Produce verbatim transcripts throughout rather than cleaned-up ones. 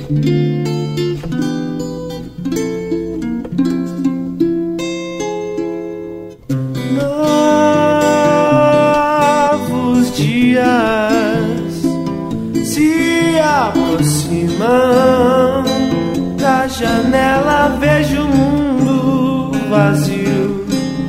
Novos dias se aproximam, da janela vejo o mundo vazio.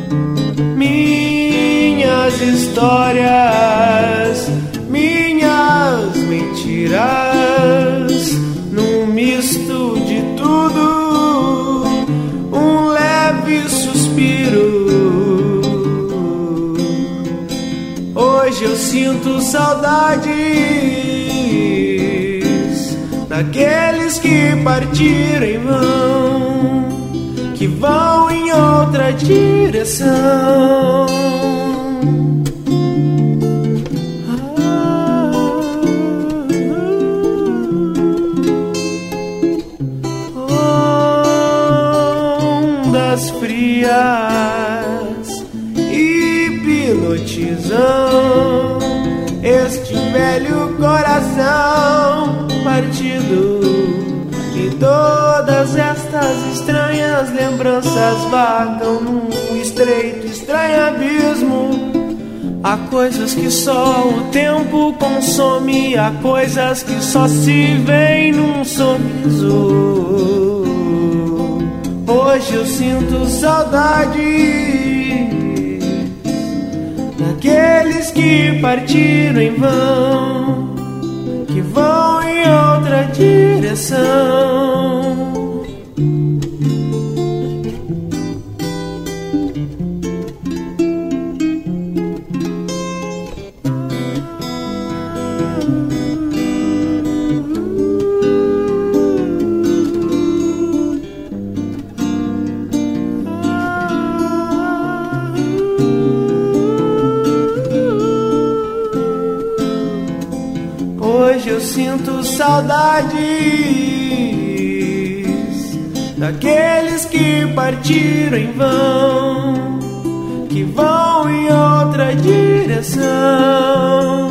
Minhas histórias, minhas mentiras, num misto de tudo, um leve suspiro. Hoje eu sinto saudades daqueles que partiram em vão, que vão em outra direção. Ondas frias hipnotizam este velho coração partido. E todas estas estranhas lembranças vagam num estreito, estranho abismo. Há coisas que só o tempo consome, há coisas que só se veem num sorriso. Hoje eu sinto saudade daqueles que partiram em vão, que vão em outra direção. Hoje eu sinto saudades daqueles que partiram em vão, que vão em outra direção.